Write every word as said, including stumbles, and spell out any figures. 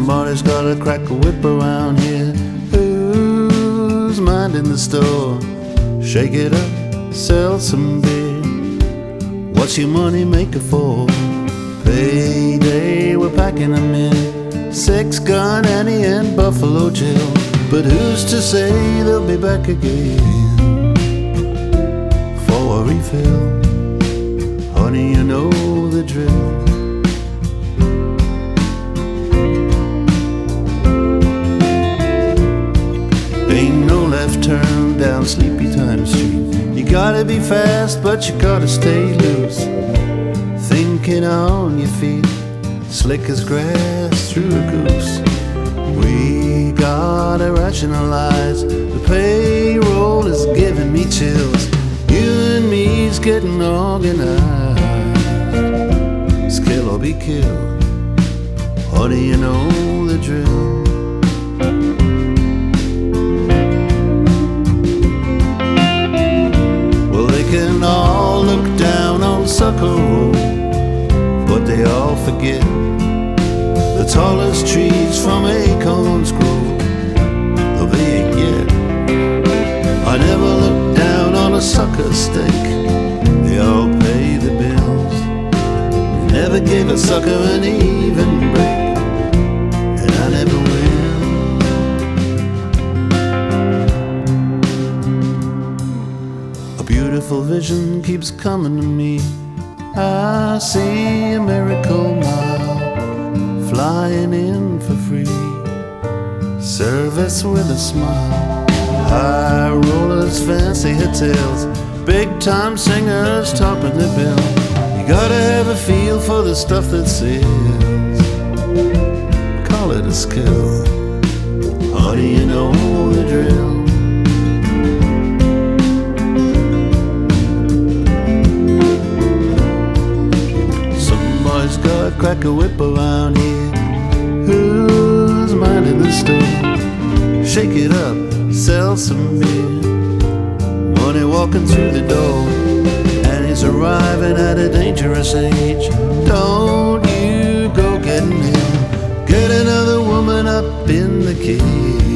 Somebody's gotta crack a whip around here. Who's minding the store? Shake it up, sell some beer. What's your money maker for? Payday, we're packing them in. Six Gun Annie and Buffalo Jill. But who's to say they'll be back again for a refill? Honey, you know the drill. Ain't no left turn down Sleepy Time Street. You gotta be fast, but you gotta stay loose. Thinking on your feet, slick as grass through a goose. We gotta rationalize. The payroll is giving me chills. You and me's getting organized. Skill or be killed. Honey, you know the drill. Can all look down on Sucker Road, but they all forget the tallest trees from Acorns grow, though they ain't yet. I never looked down on a sucker stake. They all pay the bills. Never gave a sucker an even break, and I never will. Beautiful vision keeps coming to me. I see a miracle mile flying in for free. Service with a smile. High rollers, fancy hotels, big time singers topping the bill. You gotta have a feel for the stuff that sells. Call it a skill. Honey, you know the drill. Got crack a whip around here. Who's minding the store? Shake it up, sell some beer. Money walking through the door, and he's arriving at a dangerous age. Don't you go getting him. Get another woman up in the cage.